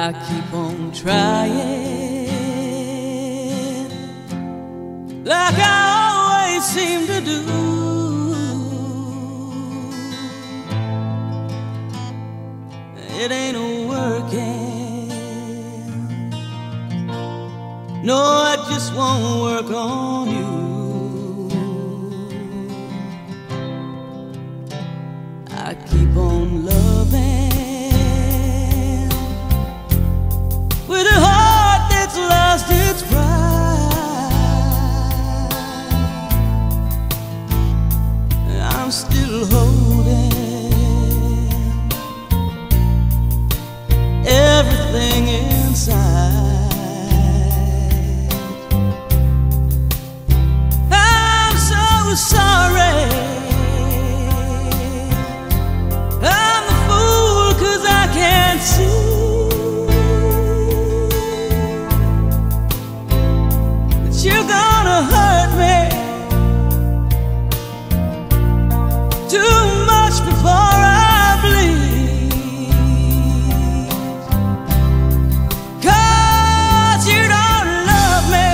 I keep on trying, like I always seem to do. It ain't working. No, it just won't work on you. I keep on loving with a heart that's lost its pride. I'm still holding everything inside. I'm so sorry. I'm the fool 'cause I can't see you're gonna hurt me too much before I bleed, 'cause you don't love me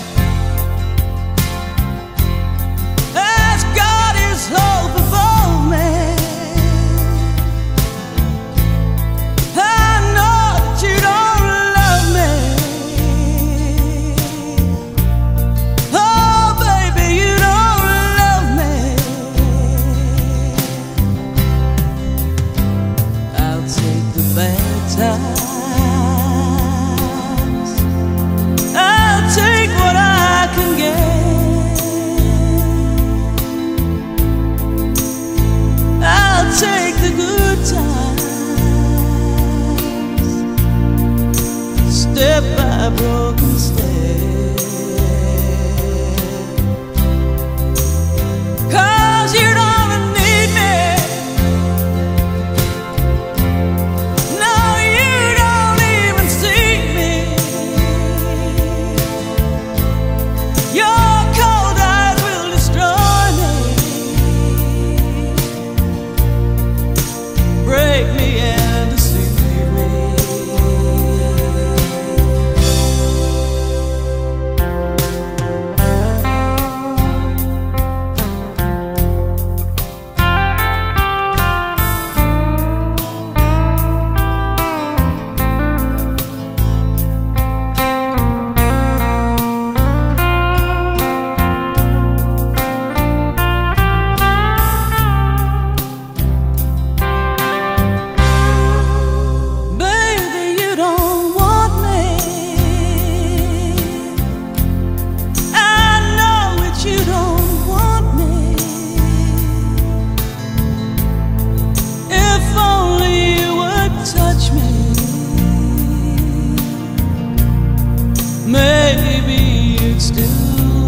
as God is hoping for me. I know that you don't love me. Times, I'll take what I can get. I'll take the good times, step by broken step, 'cause you don't need me. Maybe you'd still